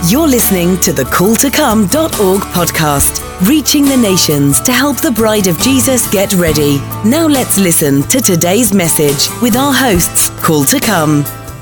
You're listening to the calltocome.org podcast, reaching the nations to help the bride of Jesus get ready. Now let's listen to today's message with our hosts, Call to Come.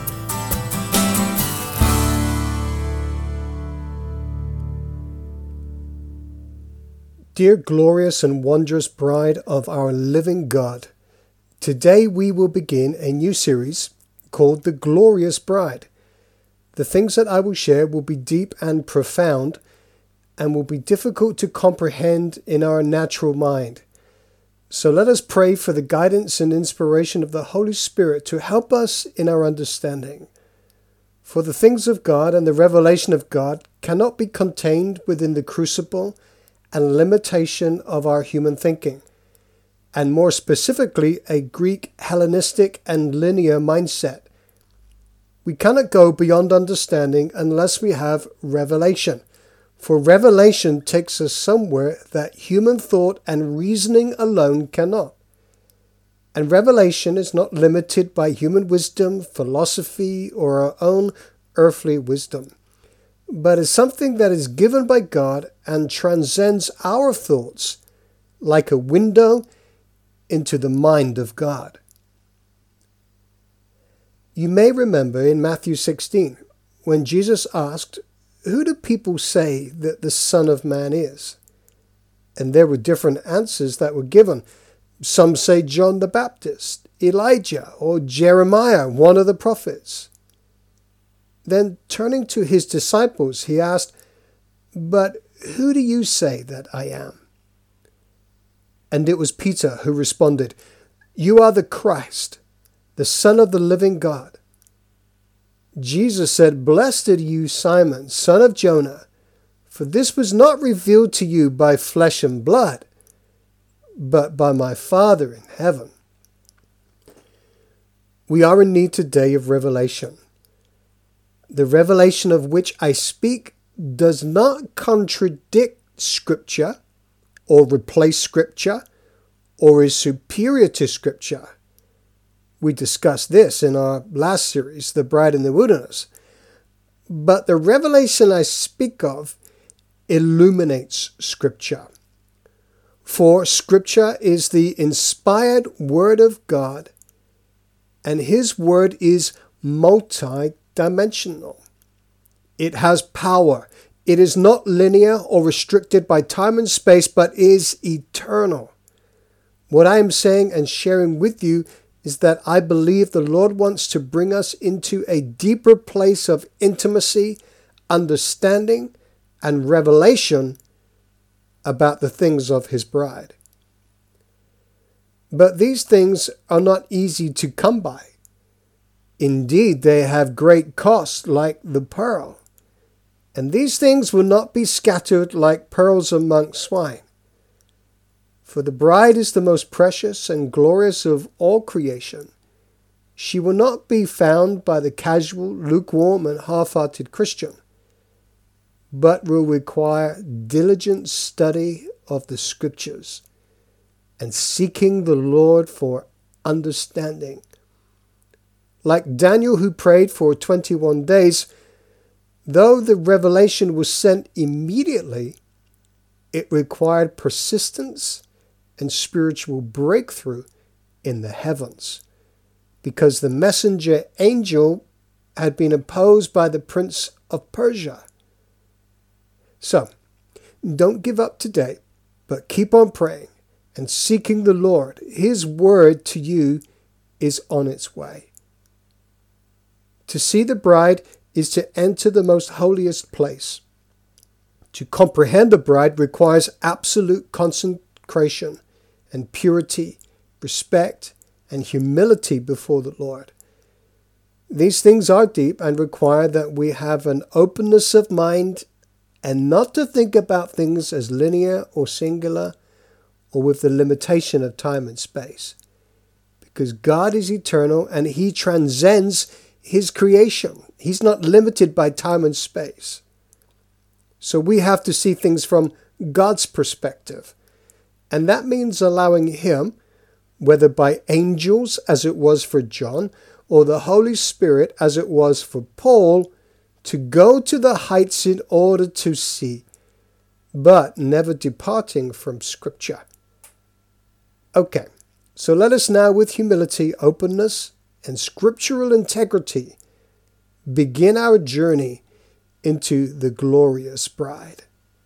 Dear glorious and wondrous bride of our living God, today we will begin a new series called The Glorious Bride. The things that I will share will be deep and profound and will be difficult to comprehend in our natural mind. So let us pray for the guidance and inspiration of the Holy Spirit to help us in our understanding. For the things of God and the revelation of God cannot be contained within the crucible and limitation of our human thinking, and more specifically a Greek, Hellenistic and linear mindset. We cannot go beyond understanding unless we have revelation, for revelation takes us somewhere that human thought and reasoning alone cannot. And revelation is not limited by human wisdom, philosophy, or our own earthly wisdom, but is something that is given by God and transcends our thoughts like a window into the mind of God. You may remember in Matthew 16, when Jesus asked, "Who do people say that the Son of Man is?" And there were different answers that were given. Some say John the Baptist, Elijah, or Jeremiah, one of the prophets. Then turning to his disciples, he asked, "But who do you say that I am?" And it was Peter who responded, "You are the Christ, the Son of the living God." Jesus said, "Blessed are you, Simon, son of Jonah, for this was not revealed to you by flesh and blood, but by my Father in heaven." We are in need today of revelation. The revelation of which I speak does not contradict Scripture, or replace Scripture, or is superior to Scripture. We discussed this in our last series, The Bride in the Wilderness. But the revelation I speak of illuminates Scripture. For Scripture is the inspired Word of God, and His Word is multi-dimensional. It has power. It is not linear or restricted by time and space, but is eternal. What I am saying and sharing with you is that I believe the Lord wants to bring us into a deeper place of intimacy, understanding, and revelation about the things of His bride. But these things are not easy to come by. Indeed, they have great cost, like the pearl. And these things will not be scattered like pearls among swine. For the bride is the most precious and glorious of all creation. She will not be found by the casual, lukewarm, and half-hearted Christian, but will require diligent study of the Scriptures and seeking the Lord for understanding. Like Daniel, who prayed for 21 days, though the revelation was sent immediately, it required persistence and spiritual breakthrough in the heavens, because the messenger angel had been opposed by the prince of Persia. So, don't give up today, but keep on praying and seeking the Lord. His word to you is on its way. To see the bride is to enter the most holiest place. To comprehend the bride requires absolute consecration and purity, respect, and humility before the Lord. These things are deep and require that we have an openness of mind and not to think about things as linear or singular or with the limitation of time and space. Because God is eternal and He transcends His creation. He's not limited by time and space. So we have to see things from God's perspective. And that means allowing Him, whether by angels as it was for John, or the Holy Spirit as it was for Paul, to go to the heights in order to see, but never departing from Scripture. Okay, so let us now with humility, openness, and scriptural integrity begin our journey into the glorious bride.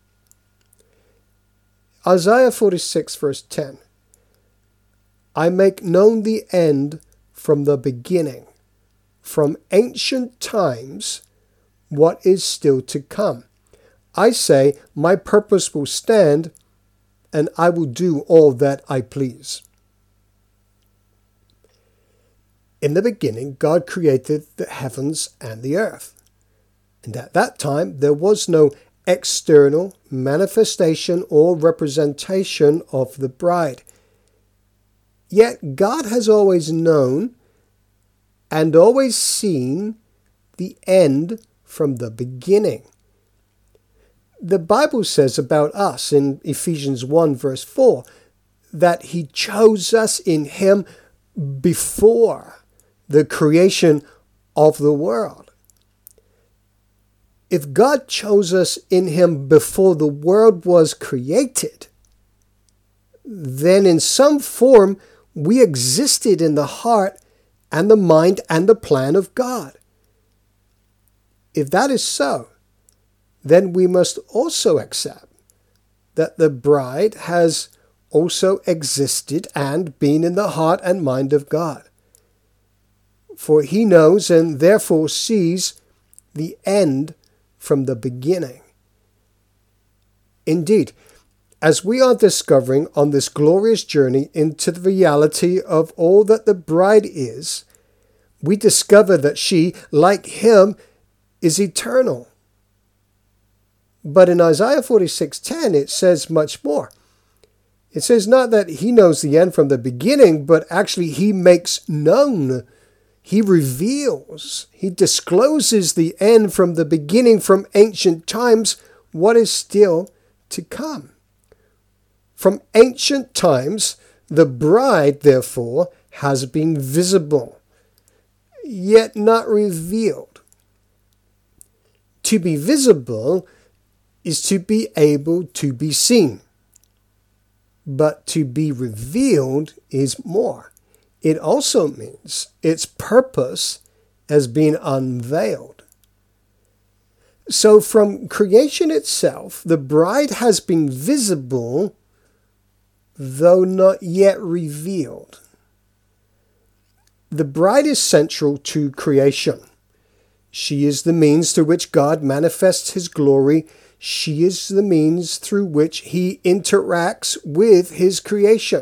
Isaiah 46 verse 10. I make known the end from the beginning, from ancient times, what is still to come. I say, my purpose will stand, and I will do all that I please. In the beginning, God created the heavens and the earth. And at that time, there was no external manifestation or representation of the bride. Yet God has always known and always seen the end from the beginning. The Bible says about us in Ephesians 1 verse 4 that He chose us in Him before the creation of the world. If God chose us in Him before the world was created, then in some form we existed in the heart and the mind and the plan of God. If that is so, then we must also accept that the bride has also existed and been in the heart and mind of God. For He knows and therefore sees the end from the beginning. Indeed, as we are discovering on this glorious journey into the reality of all that the bride is, we discover that she, like Him, is eternal. But in Isaiah 46:10, it says much more. It says not that He knows the end from the beginning, but actually He makes known. He reveals, He discloses the end from the beginning, from ancient times, what is still to come. From ancient times, the bride, therefore, has been visible, yet not revealed. To be visible is to be able to be seen, but to be revealed is more. It also means its purpose has been unveiled. So from creation itself, the bride has been visible, though not yet revealed. The bride is central to creation. She is the means through which God manifests His glory. She is the means through which He interacts with His creation.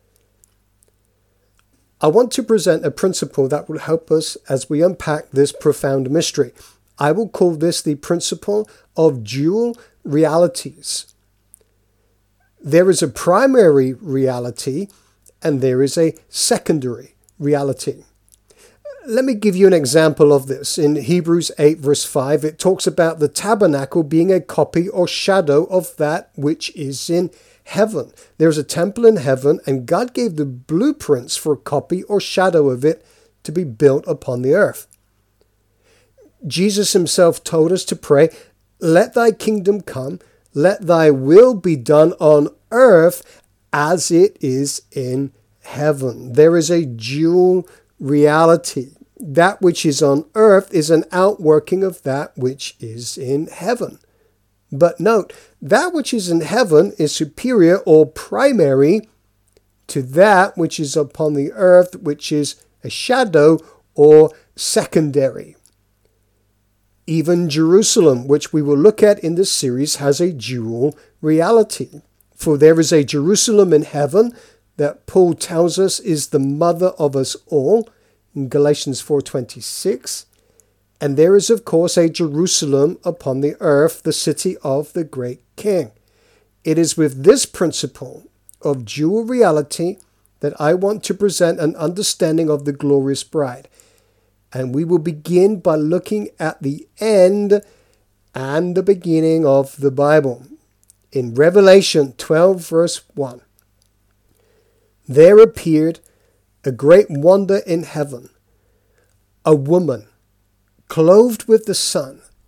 I want to present a principle that will help us as we unpack this profound mystery. I will call this the principle of dual realities. There is a primary reality and there is a secondary reality. Let me give you an example of this. In Hebrews 8 verse 5, it talks about the tabernacle being a copy or shadow of that which is in heaven. There's a temple in heaven, and God gave the blueprints for a copy or shadow of it to be built upon the earth. Jesus Himself told us to pray, "Let Thy kingdom come, let Thy will be done on earth as it is in heaven." There is a dual reality. That which is on earth is an outworking of that which is in heaven. But note, that which is in heaven is superior or primary to that which is upon the earth, which is a shadow or secondary. Even Jerusalem, which we will look at in this series, has a dual reality. For there is a Jerusalem in heaven that Paul tells us is the mother of us all in Galatians 4:26. And there is, of course, a Jerusalem upon the earth, the city of the great King. It is with this principle of dual reality that I want to present an understanding of the glorious bride. And we will begin by looking at the end and the beginning of the Bible. In Revelation 12 verse 1, there appeared a great wonder in heaven, a woman clothed with the sun,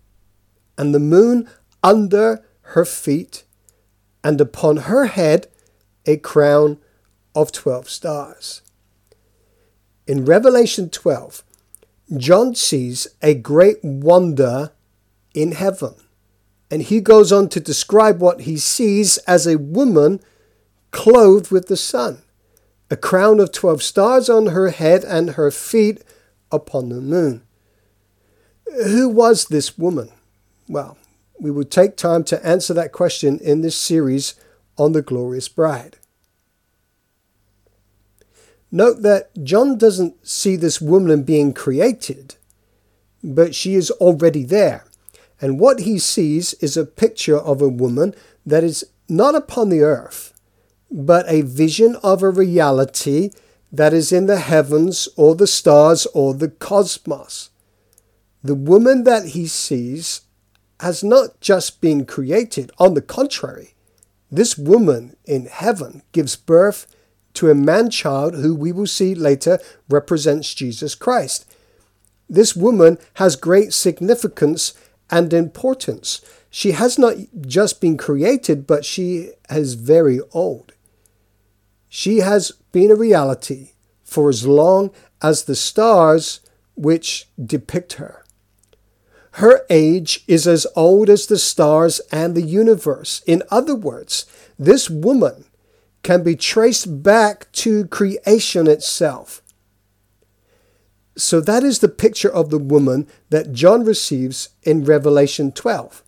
and the moon under her feet, and upon her head a crown of 12 stars. In Revelation 12, John sees a great wonder in heaven, and he goes on to describe what he sees as a woman clothed with the sun, a crown of 12 stars on her head and her feet upon the moon. Who was this woman? Well, we will take time to answer that question in this series on the glorious bride. Note that John doesn't see this woman being created, but she is already there. And what he sees is a picture of a woman that is not upon the earth, but a vision of a reality that is in the heavens or the stars or the cosmos. The woman that he sees has not just been created. On the contrary, this woman in heaven gives birth to a man-child who we will see later represents Jesus Christ. This woman has great significance and importance. She has not just been created, but she is very old. She has been a reality for as long as the stars which depict her. Her age is as old as the stars and the universe. In other words, this woman can be traced back to creation itself. So that is the picture of the woman that John receives in Revelation 12.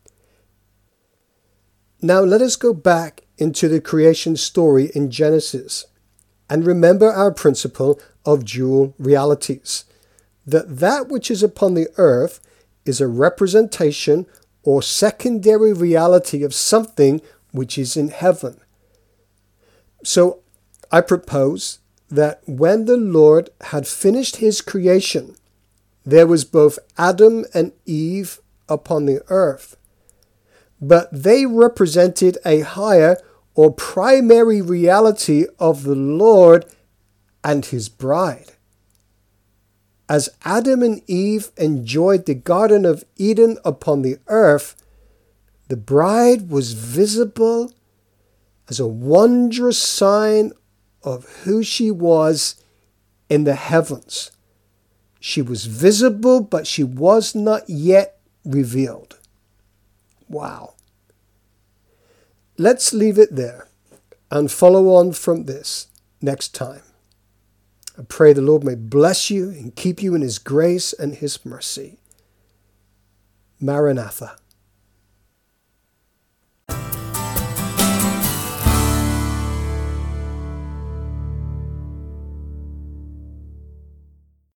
Now let us go back into the creation story in Genesis and remember our principle of dual realities, that which is upon the earth is a representation or secondary reality of something which is in heaven. So I propose that when the Lord had finished his creation, there was both Adam and Eve upon the earth, but they represented a higher or primary reality of the Lord and his bride. As Adam and Eve enjoyed the Garden of Eden upon the earth, the bride was visible as a wondrous sign of who she was in the heavens. She was visible, but she was not yet revealed. Wow. Let's leave it there and follow on from this next time. I pray the Lord may bless you and keep you in his grace and his mercy. Maranatha.